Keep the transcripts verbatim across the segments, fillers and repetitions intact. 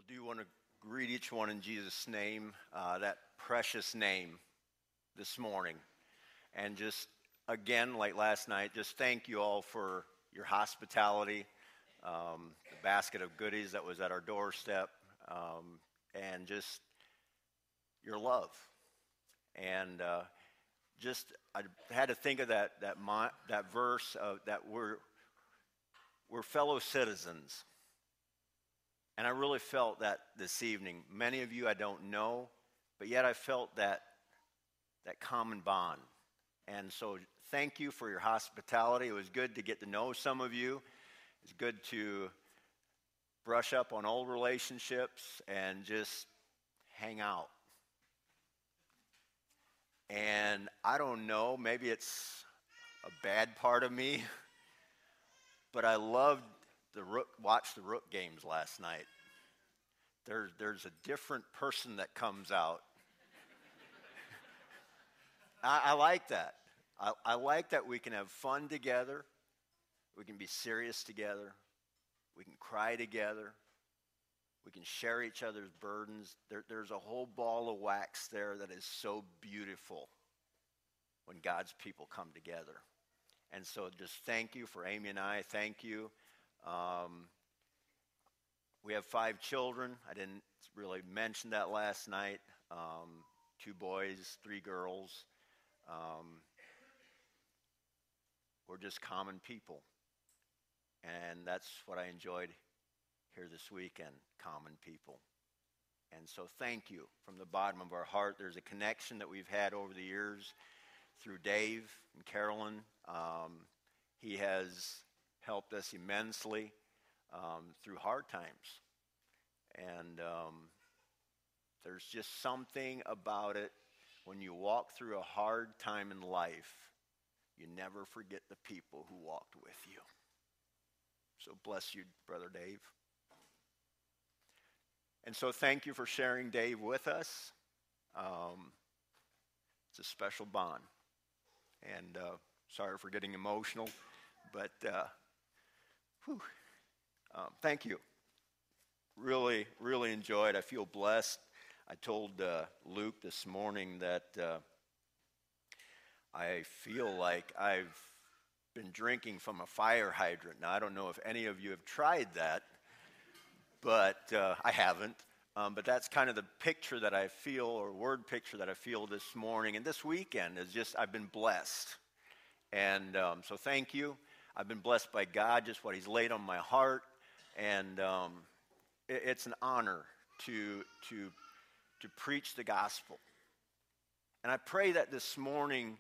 Well, do you want to greet each one in Jesus' name, uh, that precious name this morning? And just, again, like last night, just thank you all for your hospitality, um, the basket of goodies that was at our doorstep, um, and just your love. And uh, just, I had to think of that that my, that verse of that we're we're fellow citizens. And I really felt that this evening. Many of you I don't know, but yet I felt that that common bond. And so thank you for your hospitality. It was good to get to know some of you. It's good to brush up on old relationships and just hang out. And I don't know, maybe it's a bad part of me, but I loved the Rook, watched the Rook games last night. There's there's a different person that comes out. I, I like that. I, I like that we can have fun together. We can be serious together. We can cry together. We can share each other's burdens. There, there's a whole ball of wax there that is so beautiful when God's people come together. And so just thank you for Amy and I. Thank you. Um, we have five children. I didn't really mention that last night. Um, two boys, three girls. Um, we're just common people. And that's what I enjoyed here this weekend, common people. And so thank you from the bottom of our heart. There's a connection that we've had over the years through Dave and Carolyn. Um, he has helped us immensely um, through hard times. And um, there's just something about it when you walk through a hard time in life, you never forget the people who walked with you. So bless you, Brother Dave. And so thank you for sharing Dave with us. Um, it's a special bond. And uh, sorry for getting emotional, but uh, whew, um, thank you. Really, really enjoyed. I feel blessed. I told uh, Luke this morning that uh, I feel like I've been drinking from a fire hydrant. Now, I don't know if any of you have tried that, but uh, I haven't. Um, but that's kind of the picture that I feel, or word picture that I feel this morning. And this weekend is just, I've been blessed. And um, so thank you. I've been blessed by God, just what he's laid on my heart. And um, it, it's an honor to, to, to preach the gospel. And I pray that this morning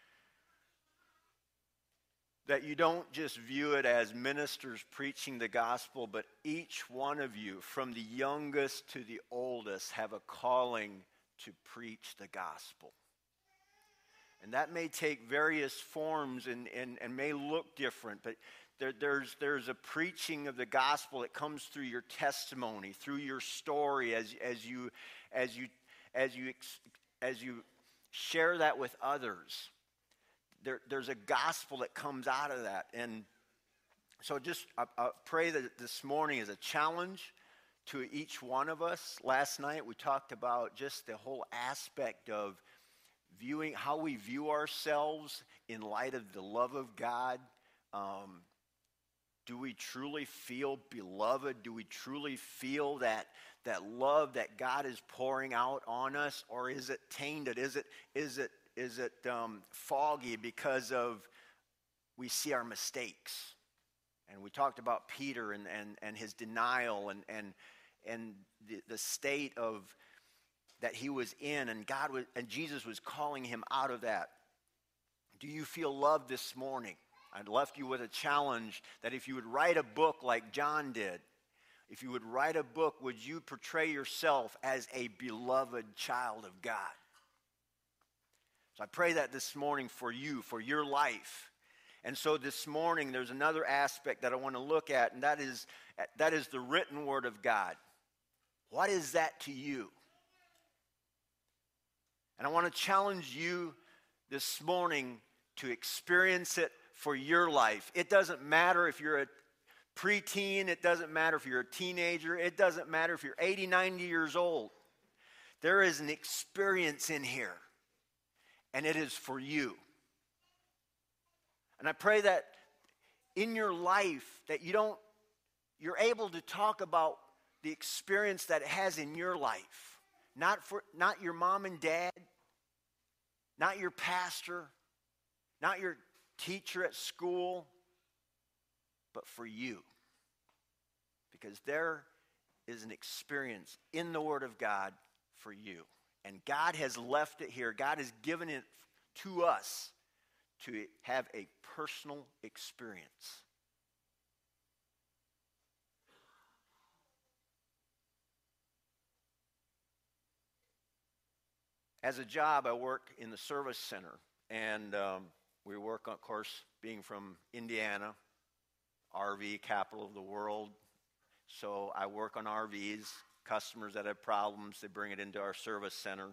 that you don't just view it as ministers preaching the gospel, but each one of you, from the youngest to the oldest, have a calling to preach the gospel. And that may take various forms and, and, and may look different, but there, there's, there's a preaching of the gospel that comes through your testimony, through your story, as, as, you, as, you, as, you, as you share that with others. There, there's a gospel that comes out of that. And so just I, I pray that this morning is a challenge to each one of us. Last night we talked about just the whole aspect of viewing, how we view ourselves in light of the love of God. Um, do we truly feel beloved? Do we truly feel that that love that God is pouring out on us? Or is it tainted? Is it, is it Is it um, foggy because of we see our mistakes? And we talked about Peter and, and, and his denial and and and the, the state of that he was in, and God was and Jesus was calling him out of that. Do you feel loved this morning? I'd left you with a challenge that if you would write a book like John did, if you would write a book, would you portray yourself as a beloved child of God? So I pray that this morning for you, for your life. And so this morning there's another aspect that I want to look at, and that is, that is the written word of God. What is that to you? And I want to challenge you this morning to experience it for your life. It doesn't matter if you're a preteen, it doesn't matter if you're a teenager, it doesn't matter if you're eighty, ninety years old. There is an experience in here, and it is for you. And I pray that in your life that you don't, you're able to talk about the experience that it has in your life. Not for, not your mom and dad, not your pastor, not your teacher at school, but for you. Because there is an experience in the Word of God for you. And God has left it here. God has given it to us to have a personal experience. As a job, I work in the service center. And um, we work, of course, being from Indiana, R V capital of the world. So I work on R Vs. Customers that have problems, they bring it into our service center.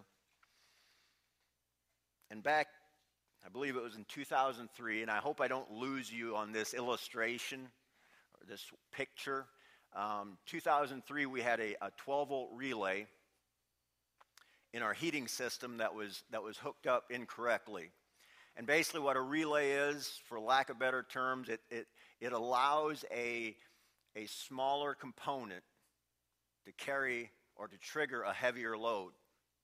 And back, I believe it was in two thousand three, and I hope I don't lose you on this illustration or this picture. Um, two thousand three, we had a, a twelve-volt relay in our heating system that was that was hooked up incorrectly. And basically what a relay is, for lack of better terms, it it, it allows a, a smaller component to carry or to trigger a heavier load.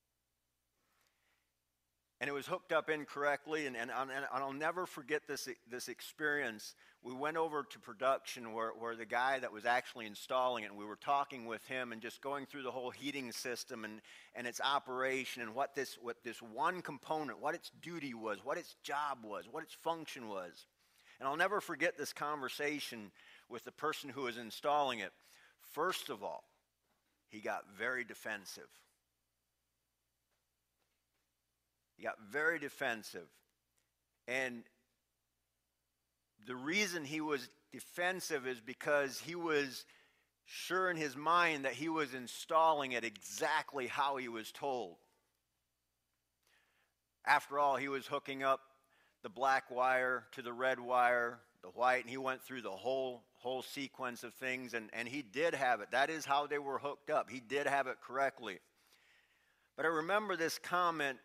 And it was hooked up incorrectly, and, and, and I'll never forget this, this experience. We went over to production where, where the guy that was actually installing it, and we were talking with him and just going through the whole heating system and, and its operation and what this, what this one component, what its duty was, what its job was, what its function was. And I'll never forget this conversation with the person who was installing it. First of all, he got very defensive. He got very defensive. And the reason he was defensive is because he was sure in his mind that he was installing it exactly how he was told. After all, he was hooking up the black wire to the red wire, the white, and he went through the whole whole sequence of things, and, and he did have it. That is how they were hooked up. He did have it correctly. But I remember this comment,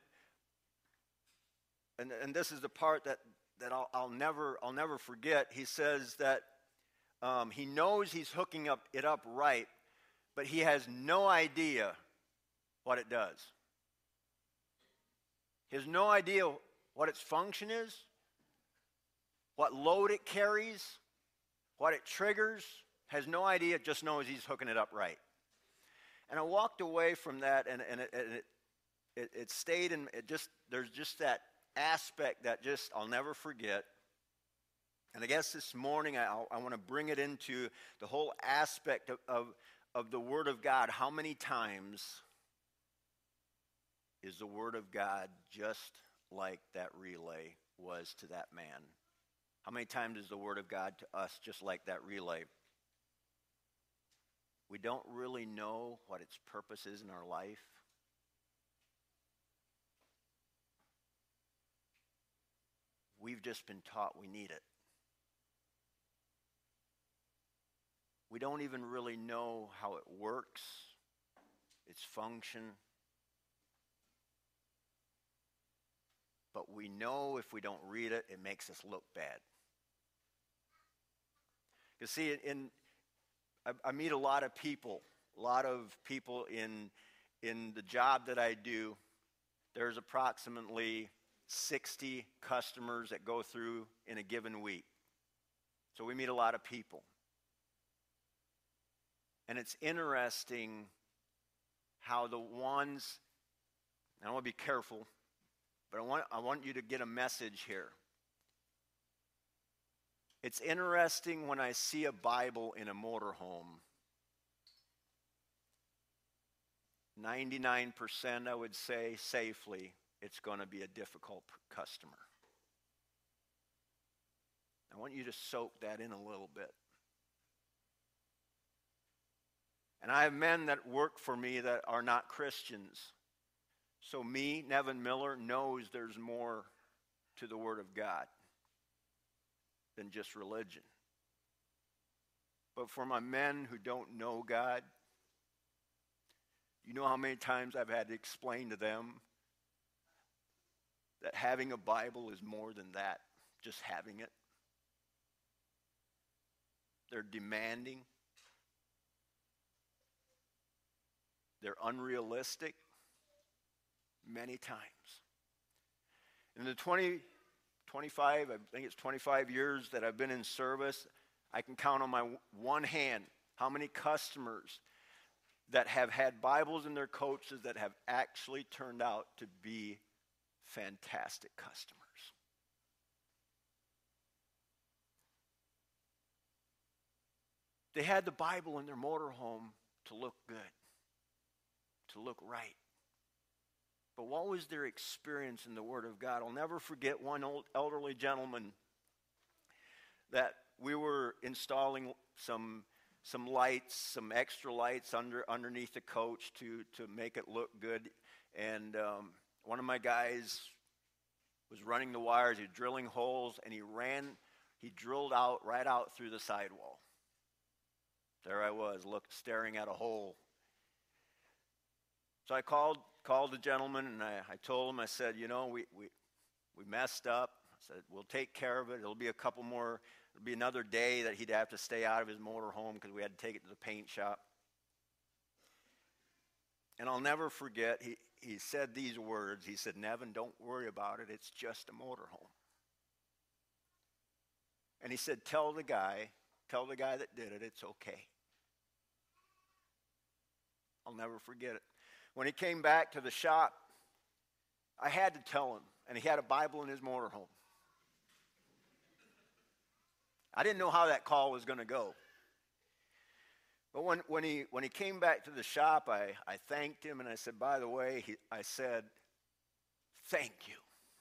and, and this is the part that, that I'll, I'll never I'll never forget. He says that um, he knows he's hooking up it up right, but he has no idea what it does. He has no idea what its function is, what load it carries, what it triggers, has no idea, just knows he's hooking it up right. And I walked away from that, and, and, it, and it, it, it stayed, and it just there's just that aspect that just I'll never forget. And I guess this morning I, I want to bring it into the whole aspect of, of, of the Word of God. How many times is the Word of God just like that relay was to that man? How many times is the Word of God to us just like that relay? We don't really know what its purpose is in our life. We've just been taught we need it. We don't even really know how it works, its function. But we know if we don't read it, it makes us look bad. You see, in I, I meet a lot of people, a lot of people in in the job that I do. There's approximately sixty customers that go through in a given week. So we meet a lot of people. And it's interesting how the ones, and I want to be careful, but I want, I want you to get a message here. It's interesting when I see a Bible in a motorhome. ninety-nine percent, I would say, safely, it's going to be a difficult customer. I want you to soak that in a little bit. And I have men that work for me that are not Christians. So me, Nevin Miller, knows there's more to the Word of God than just religion. But for my men who don't know God, you know how many times I've had to explain to them that having a Bible is more than that, just having it. They're demanding. They're unrealistic many times. In the twenty, twenty-five, I think it's twenty-five years that I've been in service, I can count on my one hand how many customers that have had Bibles in their coaches that have actually turned out to be fantastic customers. They had the Bible in their motorhome to look good, to look right. But what was their experience in the Word of God? I'll never forget one old elderly gentleman that we were installing some some lights, some extra lights under underneath the coach to to make it look good. And um, one of my guys was running the wires, he was drilling holes, and he ran, he drilled out right out through the sidewall. There I was, look, staring at a hole. So I called called the gentleman, and I, I told him, I said, you know, we, we, we messed up. I said, we'll take care of it. It'll be a couple more, it'll be another day that he'd have to stay out of his motor home because we had to take it to the paint shop. And I'll never forget, he, he said these words. He said, Nevin, don't worry about it. It's just a motor home. And he said, tell the guy, tell the guy that did it, it's okay. I'll never forget it. When he came back to the shop, I had to tell him, and he had a Bible in his motorhome. I didn't know how that call was going to go. But when, when, he, when he came back to the shop, I, I thanked him, and I said, by the way, he, I said, thank you.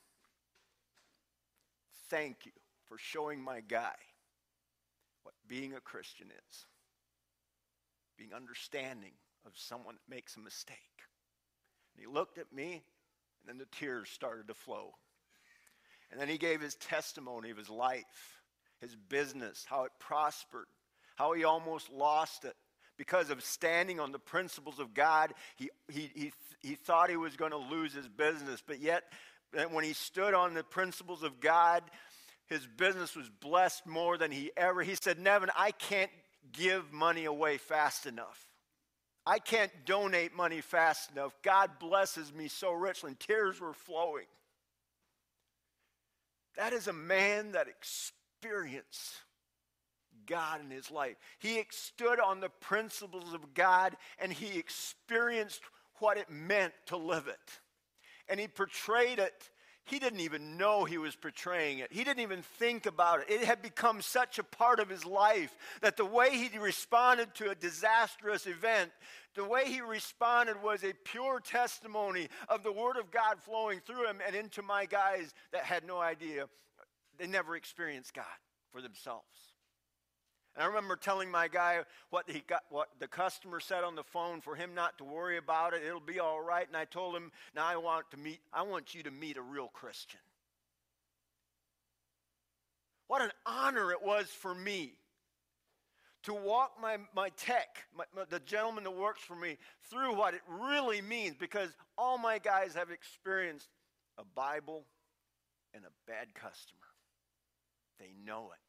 Thank you for showing my guy what being a Christian is. Being understanding of someone that makes a mistake. And he looked at me, and then the tears started to flow. And then he gave his testimony of his life, his business, how it prospered, how he almost lost it. Because of standing on the principles of God, he, he, he, he thought he was going to lose his business. But yet, when he stood on the principles of God, his business was blessed more than he ever. He said, Nevin, I can't give money away fast enough. I can't donate money fast enough. God blesses me so richly. And tears were flowing. That is a man that experienced God in his life. He stood on the principles of God, and he experienced what it meant to live it. And he portrayed it. He didn't even know he was portraying it. He didn't even think about it. It had become such a part of his life that the way he responded to a disastrous event, the way he responded was a pure testimony of the Word of God flowing through him and into my guys that had no idea. They never experienced God for themselves. And I remember telling my guy what he got, what the customer said on the phone for him not to worry about it. It'll be all right. And I told him, now I want to meet, I want you to meet a real Christian. What an honor it was for me to walk my, my tech, my, my, the gentleman that works for me, through what it really means, because all my guys have experienced a Bible and a bad customer. They know it.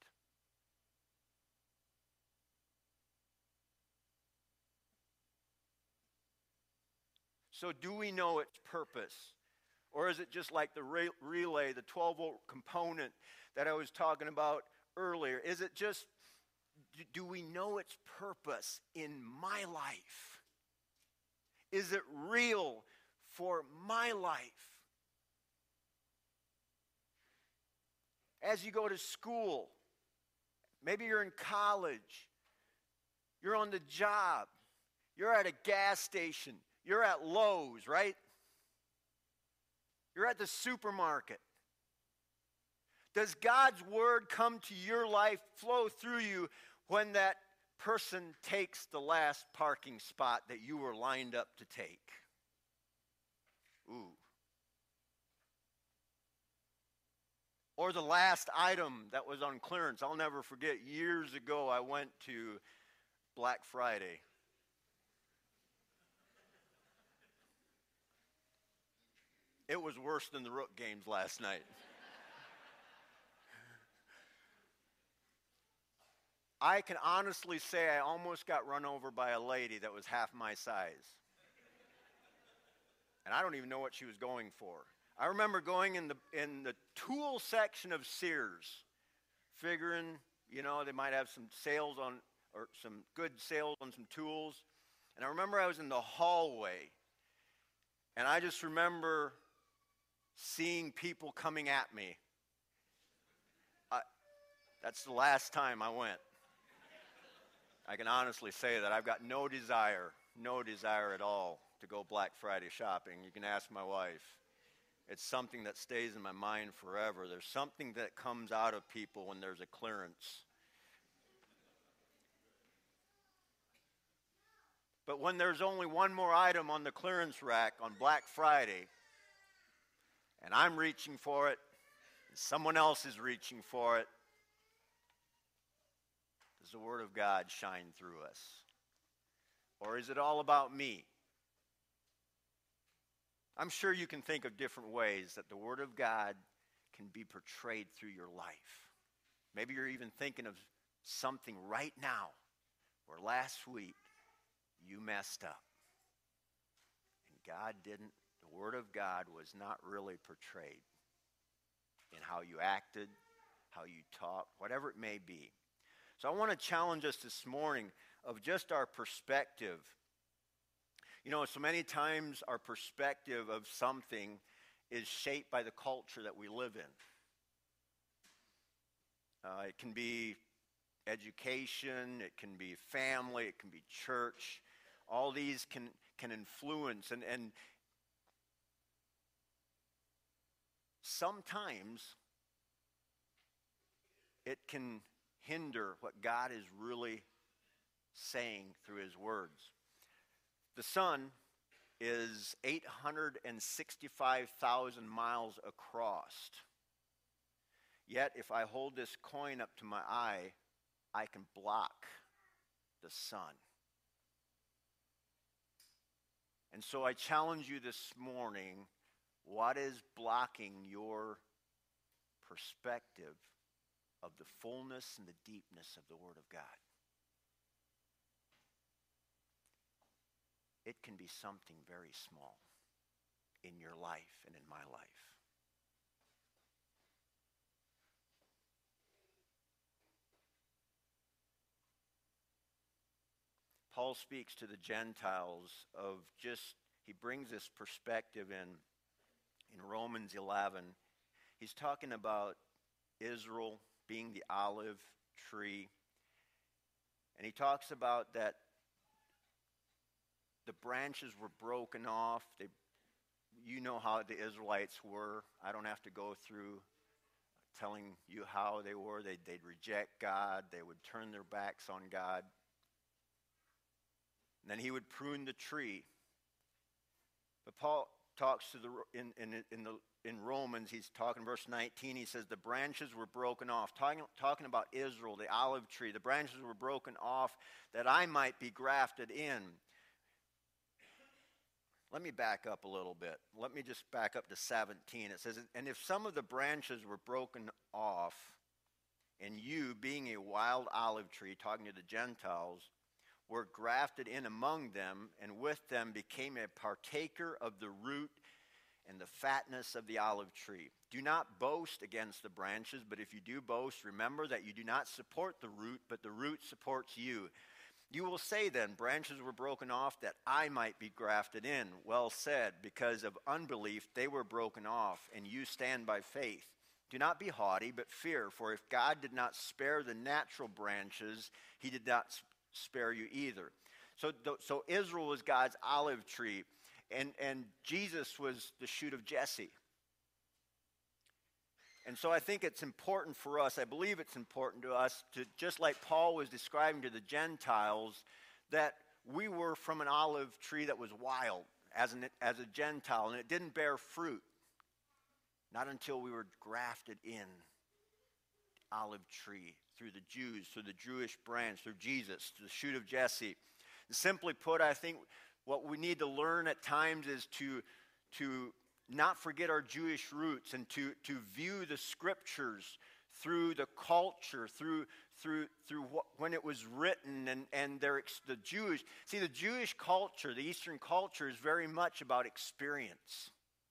So do we know its purpose? Or is it just like the re- relay, the twelve-volt component that I was talking about earlier? Is it just, do we know its purpose in my life? Is it real for my life? As you go to school, maybe you're in college, you're on the job, you're at a gas station, you're at Lowe's, right? You're at the supermarket. Does God's word come to your life, flow through you when that person takes the last parking spot that you were lined up to take? Ooh. Or the last item that was on clearance. I'll never forget, years ago I went to Black Friday. It was worse than the Rook games last night. I can honestly say I almost got run over by a lady that was half my size. And I don't even know what she was going for. I remember going in the in the tool section of Sears, figuring, you know, they might have some sales on, or some good sales on some tools. And I remember I was in the hallway, and I just remember seeing people coming at me. I, that's the last time I went. I can honestly say that I've got no desire, no desire at all to go Black Friday shopping. You can ask my wife. It's something that stays in my mind forever. There's something that comes out of people when there's a clearance. But when there's only one more item on the clearance rack on Black Friday, and I'm reaching for it, and someone else is reaching for it, does the Word of God shine through us? Or is it all about me? I'm sure you can think of different ways that the Word of God can be portrayed through your life. Maybe you're even thinking of something right now where last week you messed up. And God didn't, the Word of God was not really portrayed in how you acted, how you talked, whatever it may be. So I want to challenge us this morning of just our perspective. You know, so many times our perspective of something is shaped by the culture that we live in. Uh, it can be education, it can be family, it can be church. All these can, can influence. And, and sometimes it can hinder what God is really saying through His words. The sun is eight hundred sixty-five thousand miles across. Yet if I hold this coin up to my eye, I can block the sun. And so I challenge you this morning, what is blocking your perspective of the fullness and the deepness of the Word of God? It can be something very small in your life and in my life. Paul speaks to the Gentiles of just, he brings this perspective in, in Romans eleven. He's talking about Israel being the olive tree. And he talks about that the branches were broken off. They, you know how the Israelites were. I don't have to go through telling you how they were. They'd, they'd reject God. They would turn their backs on God. And then he would prune the tree. But Paul talks to the in in in the in Romans, he's talking verse nineteen, he says the branches were broken off. Talking talking about Israel, the olive tree. The branches were broken off that I might be grafted in. Let me back up a little bit. Let me just back up to seventeen. It says, and if some of the branches were broken off, and you, being a wild olive tree, talking to the Gentiles, were grafted in among them, and with them became a partaker of the root and the fatness of the olive tree. Do not boast against the branches, but if you do boast, remember that you do not support the root, but the root supports you. You will say then, branches were broken off that I might be grafted in. Well said, because of unbelief they were broken off, and you stand by faith. Do not be haughty, but fear, for if God did not spare the natural branches, He did not spare you either. So, so Israel was God's olive tree, and, and Jesus was the shoot of Jesse. And so I think it's important for us, I believe it's important to us, to just like Paul was describing to the Gentiles, that we were from an olive tree that was wild as, an, as a Gentile, and it didn't bear fruit, not until we were grafted in olive tree, through the Jews, through the Jewish branch, through Jesus, through the shoot of Jesse. And simply put, I think what we need to learn at times is to, to not forget our Jewish roots and to, to view the scriptures through the culture, through through through what, when it was written, and and their the Jewish. See, the Jewish culture, the Eastern culture, is very much about experience.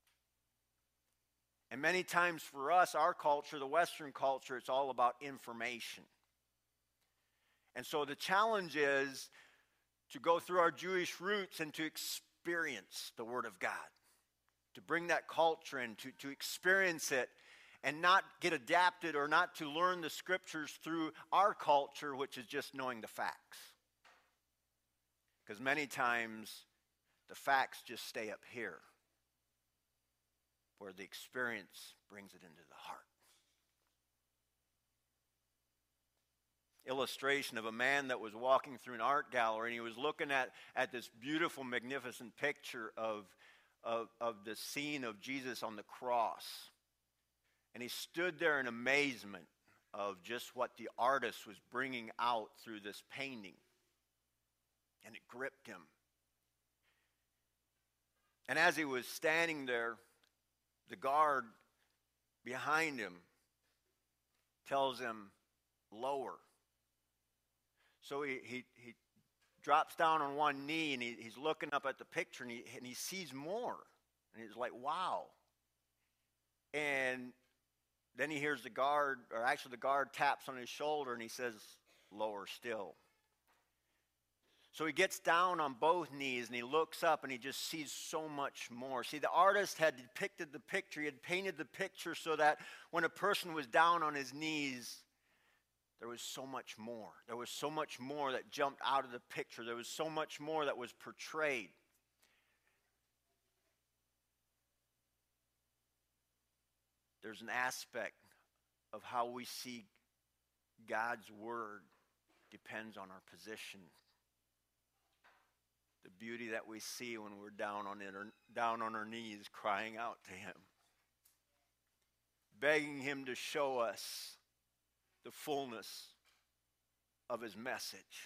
And many times for us, our culture, the Western culture, it's all about information. And so the challenge is to go through our Jewish roots and to experience the Word of God, to bring that culture in, to, to experience it, and not get adapted or not to learn the scriptures through our culture, which is just knowing the facts. Because many times the facts just stay up here, where the experience brings it into the heart. Illustration of a man that was walking through an art gallery, and he was looking at, at this beautiful, magnificent picture of, of, of the scene of Jesus on the cross. And he stood there in amazement of just what the artist was bringing out through this painting. And it gripped him. And as he was standing there, the guard behind him tells him, lower. So he, he, he drops down on one knee, and he, he's looking up at the picture, and he, and he sees more. And he's like, wow. And then he hears the guard, or actually the guard taps on his shoulder, and he says, lower still. So he gets down on both knees, and he looks up, and he just sees so much more. See, the artist had depicted the picture. He had painted the picture so that when a person was down on his knees, there was so much more. There was so much more that jumped out of the picture. There was so much more that was portrayed. There's an aspect of how we see God's word depends on our position. The beauty that we see when we're down on it, or down on our knees crying out to him, begging him to show us the fullness of his message.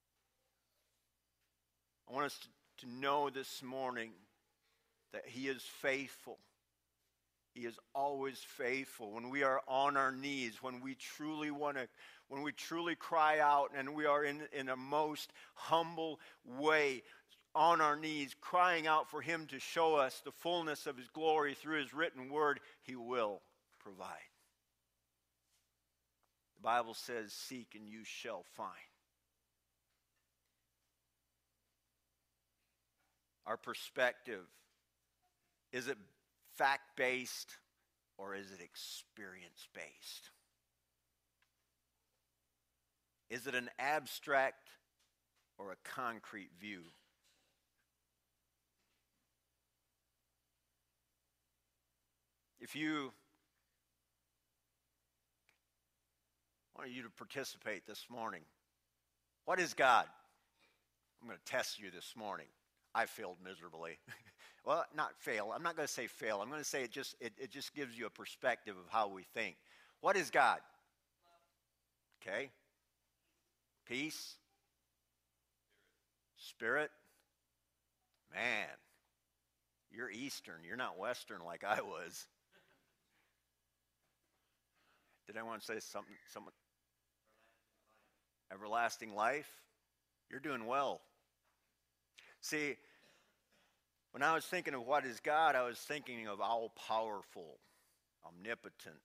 I want us to, to know this morning that he is faithful. He is always faithful. When we are on our knees, when we truly want to, when we truly cry out, and we are in, in a most humble way, on our knees, crying out for him to show us the fullness of his glory through his written word, he will provide. The Bible says, seek and you shall find. Our perspective, is it fact-based or is it experience-based? Is it an abstract or a concrete view? If you I want you to participate this morning. What is God? I'm going to test you this morning. I failed miserably. Well, not fail. I'm not going to say fail. I'm going to say it just it, it just gives you a perspective of how we think. What is God? Okay. Peace. Spirit. Man, you're Eastern. You're not Western like I was. Did I want to say something? Someone? Everlasting life. You're doing well. See, when I was thinking of what is God, I was thinking of all-powerful, omnipotent,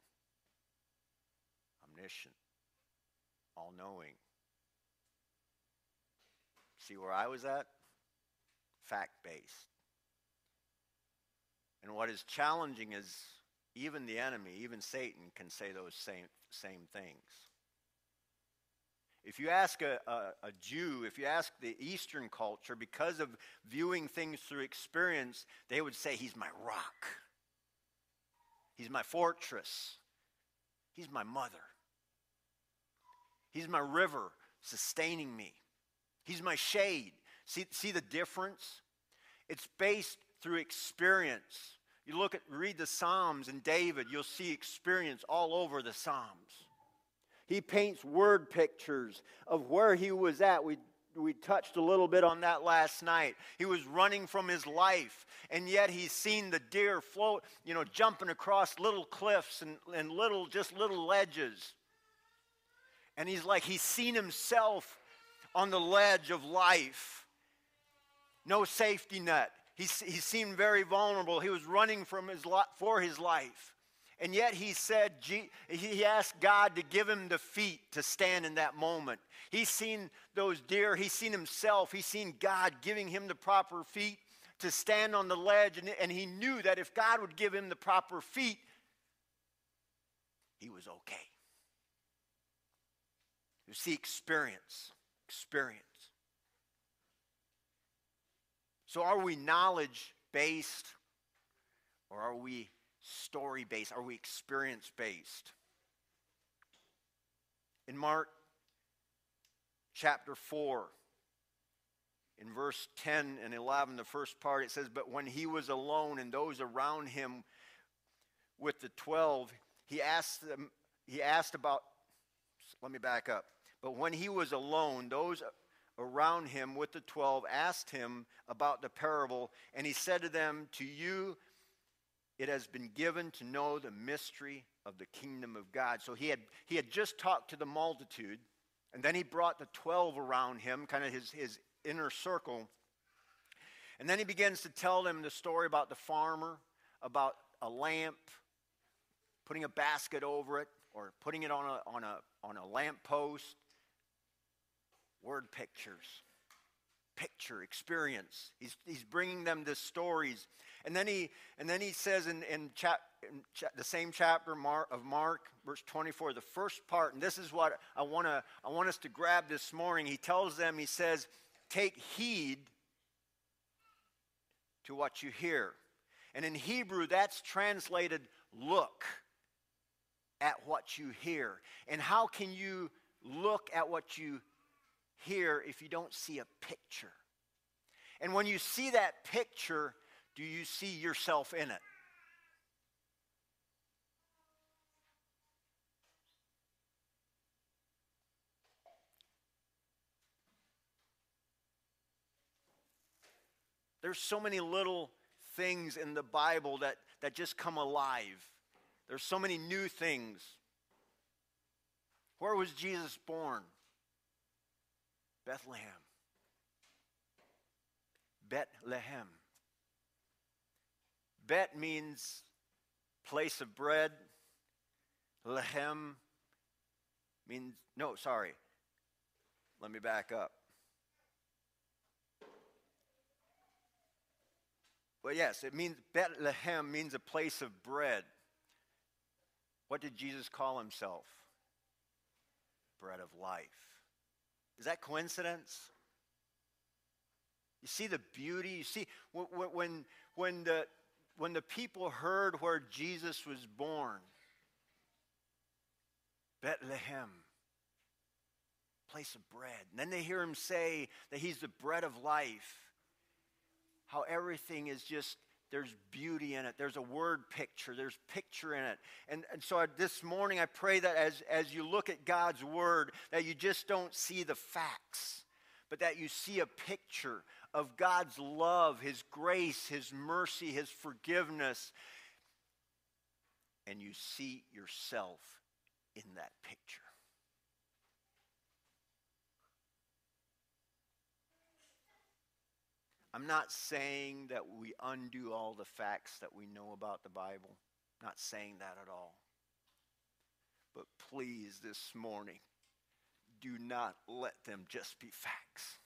omniscient, all-knowing. See where I was at? Fact-based. And what is challenging is even the enemy, even Satan, can say those same, same things. If you ask a, a, a Jew, if you ask the Eastern culture, because of viewing things through experience, they would say, he's my rock. He's my fortress. He's my mother. He's my river sustaining me. He's my shade. See, see the difference? It's based through experience. You look at, read the Psalms and David, you'll see experience all over the Psalms. He paints word pictures of where he was at. We we touched a little bit on that last night. He was running from his life, and yet he's seen the deer float, you know, jumping across little cliffs and, and little, just little ledges. And he's like, he's seen himself on the ledge of life. No safety net. He's, he seemed very vulnerable. He was running from his li- for his life. And yet he said, he asked God to give him the feet to stand in that moment. He's seen those deer. He's seen himself. He's seen God giving him the proper feet to stand on the ledge. And, and he knew that if God would give him the proper feet, he was okay. You see, experience. Experience. So are we knowledge-based or are we story-based? Are we experience-based? In Mark chapter four, in verse ten and eleven, the first part, it says, "But when he was alone and those around him with the twelve, he asked them, he asked about, let me back up. But when he was alone, those around him with the twelve asked him about the parable, and he said to them, to you it has been given to know the mystery of the kingdom of God." So he had he had just talked to the multitude, and then he brought the twelve around him, kind of his, his inner circle. And then he begins to tell them the story about the farmer, about a lamp, putting a basket over it, or putting it on a on a on a lamp post. Word pictures. Picture, experience. He's, he's bringing them the stories. And then he and then he says in, in, chap, in cha, the same chapter Mark, of Mark, verse twenty-four, the first part, and this is what I want to I want us to grab this morning. He tells them, he says, take heed to what you hear. And in Hebrew, that's translated look at what you hear. And how can you look at what you hear if you don't see a picture? And when you see that picture, do you see yourself in it? There's so many little things in the Bible that, that just come alive. There's so many new things. Where was Jesus born? Bethlehem. Bethlehem. Bet means place of bread. Lehem means, no, sorry. Let me back up. Well, yes, it means, Bethlehem means a place of bread. What did Jesus call himself? Bread of life. Is that coincidence? You see the beauty. You see when when the when the people heard where Jesus was born, Bethlehem, place of bread. And then they hear him say that he's the bread of life. How everything is just, there's beauty in it. There's a word picture. There's picture in it. And, and so I, this morning I pray that as, as you look at God's word, that you just don't see the facts, but that you see a picture of God's love, his grace, his mercy, his forgiveness. And you see yourself in that picture. I'm not saying that we undo all the facts that we know about the Bible. I'm not saying that at all. But please, this morning, do not let them just be facts.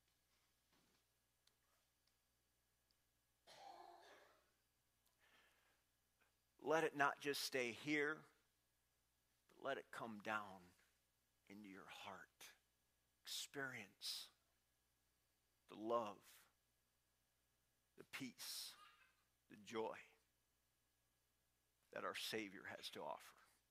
Let it not just stay here, but let it come down into your heart. Experience the love, the peace, the joy that our Savior has to offer.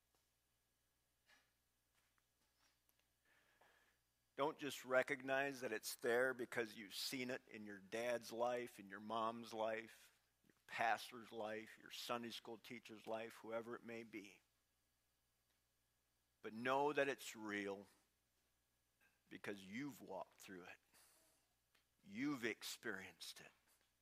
Don't just recognize that it's there because you've seen it in your dad's life, in your mom's life, your pastor's life, your Sunday school teacher's life, whoever it may be. But know that it's real because you've walked through it. You've experienced it.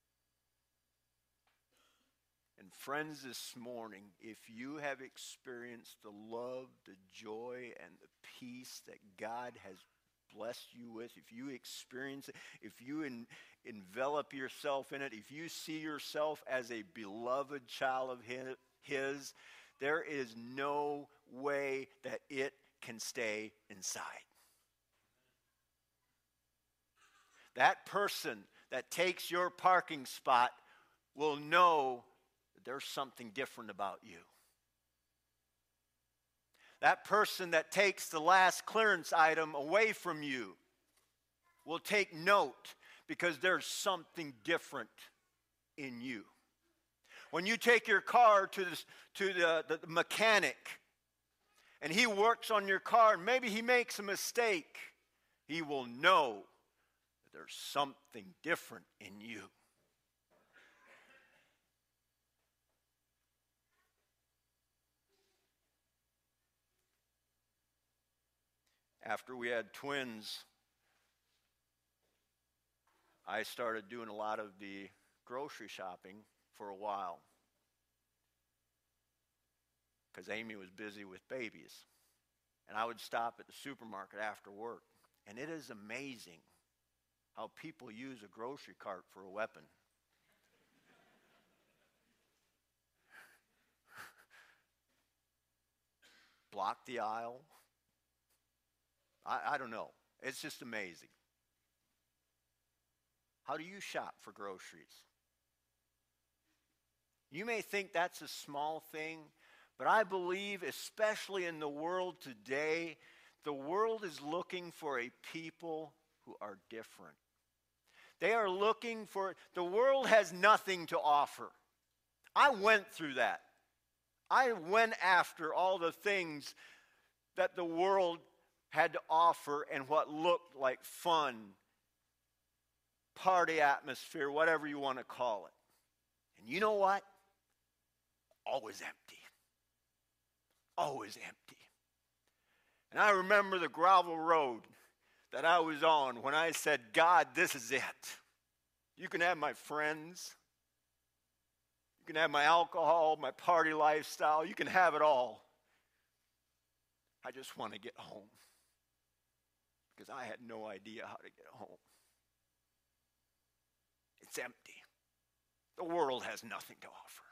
And friends, this morning, if you have experienced the love, the joy, and the peace that God has blessed you with, if you experience it, if you en- envelop yourself in it, if you see yourself as a beloved child of his, his, there is no way that it can stay inside. That person that takes your parking spot will know there's something different about you. That person that takes the last clearance item away from you will take note because there's something different in you. When you take your car to, the, to the, the mechanic and he works on your car and maybe he makes a mistake, he will know that there's something different in you. After we had twins, I started doing a lot of the grocery shopping for a while because Amy was busy with babies. And I would stop at the supermarket after work. And it is amazing how people use a grocery cart for a weapon. Block the aisle. I, I don't know. It's just amazing. How do you shop for groceries? You may think that's a small thing, but I believe, especially in the world today, the world is looking for a people who are different. They are looking for, the world has nothing to offer. I went through that. I went after all the things that the world had to offer and what looked like fun, party atmosphere, whatever you want to call it. And you know what? Always empty. Always empty. And I remember the gravel road that I was on when I said, God, this is it. You can have my friends. You can have my alcohol, my party lifestyle. You can have it all. I just want to get home. Because I had no idea how to get home. It's empty. The world has nothing to offer.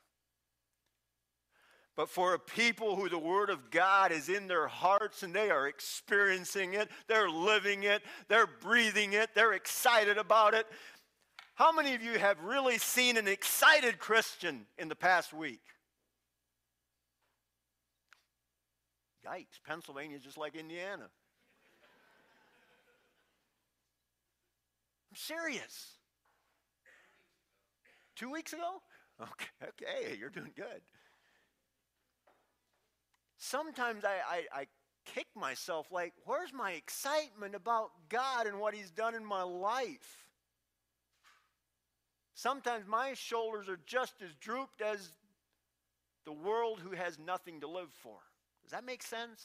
But for a people who the Word of God is in their hearts and they are experiencing it, they're living it, they're breathing it, they're excited about it. How many of you have really seen an excited Christian in the past week? Yikes, Pennsylvania's just like Indiana. I'm serious. Two weeks ago? Okay, okay, you're doing good. Sometimes I, I, I kick myself like, where's my excitement about God and what He's done in my life? Sometimes my shoulders are just as drooped as the world who has nothing to live for. Does that make sense?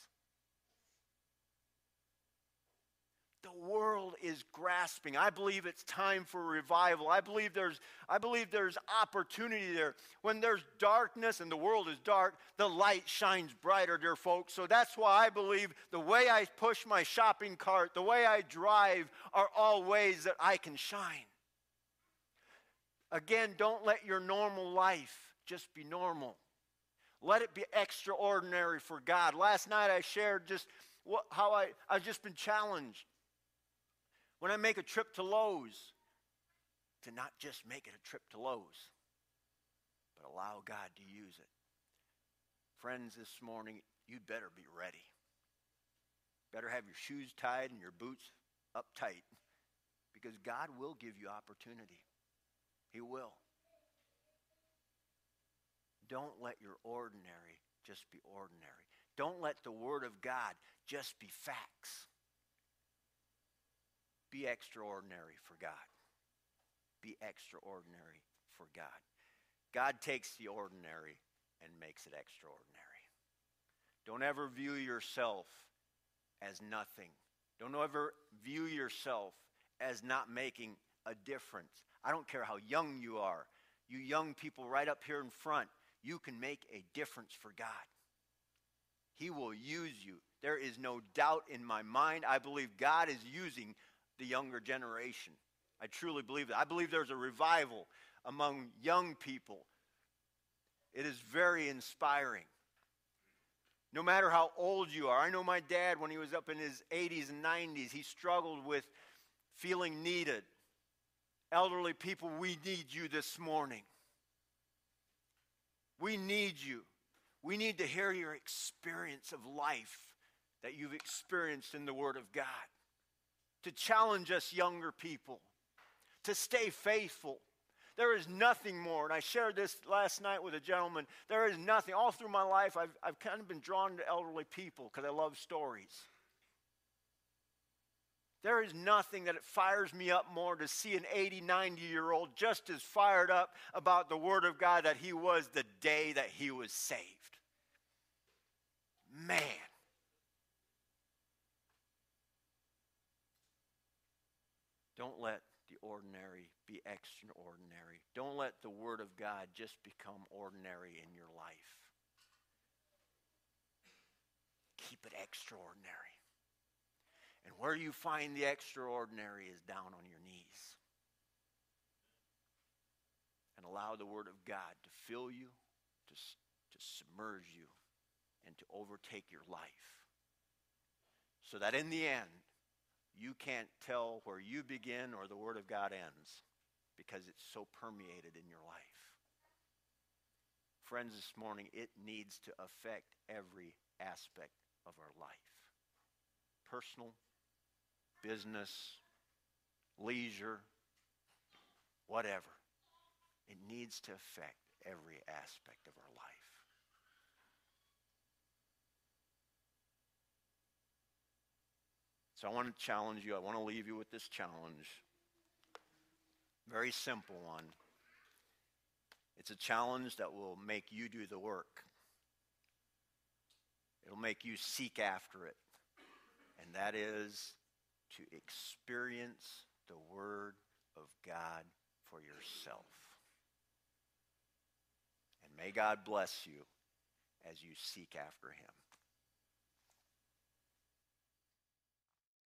The world is grasping. I believe it's time for revival. I believe there's I believe there's opportunity there. When there's darkness and the world is dark, the light shines brighter, dear folks. So that's why I believe the way I push my shopping cart, the way I drive are all ways that I can shine. Again, don't let your normal life just be normal. Let it be extraordinary for God. Last night I shared just what, how I, I've just been challenged. When I make a trip to Lowe's, to not just make it a trip to Lowe's, but allow God to use it. Friends, this morning, you'd better be ready. Better have your shoes tied and your boots up tight, because God will give you opportunity. He will. Don't let your ordinary just be ordinary. Don't let the Word of God just be facts. Be extraordinary for God. Be extraordinary for God. God takes the ordinary and makes it extraordinary. Don't ever view yourself as nothing. Don't ever view yourself as not making a difference. I don't care how young you are. You young people right up here in front, you can make a difference for God. He will use you. There is no doubt in my mind. I believe God is using the younger generation. I truly believe that. I believe there's a revival among young people. It is very inspiring. No matter how old you are. I know my dad, when he was up in his eighties and nineties, he struggled with feeling needed. Elderly people, we need you this morning. We need you. We need to hear your experience of life that you've experienced in the Word of God. To challenge us younger people. To stay faithful. There is nothing more, and I shared this last night with a gentleman, there is nothing. All through my life, I've, I've kind of been drawn to elderly people because I love stories. There is nothing that it fires me up more to see an eighty, ninety-year-old just as fired up about the Word of God that he was the day that he was saved. Man. Don't let the ordinary be extraordinary. Don't let the Word of God just become ordinary in your life. Keep it extraordinary. And where you find the extraordinary is down on your knees. And allow the Word of God to fill you, to, to submerge you, and to overtake your life. So that in the end, you can't tell where you begin or the Word of God ends because it's so permeated in your life. Friends, this morning, it needs to affect every aspect of our life. Personal, business, leisure, whatever. It needs to affect every aspect of our life. So I want to challenge you. I want to leave you with this challenge. Very simple one. It's a challenge that will make you do the work. It'll make you seek after it. And that is to experience the Word of God for yourself. And may God bless you as you seek after Him.